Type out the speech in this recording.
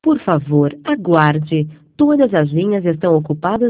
Por favor, aguarde. Todas as linhas estão ocupadas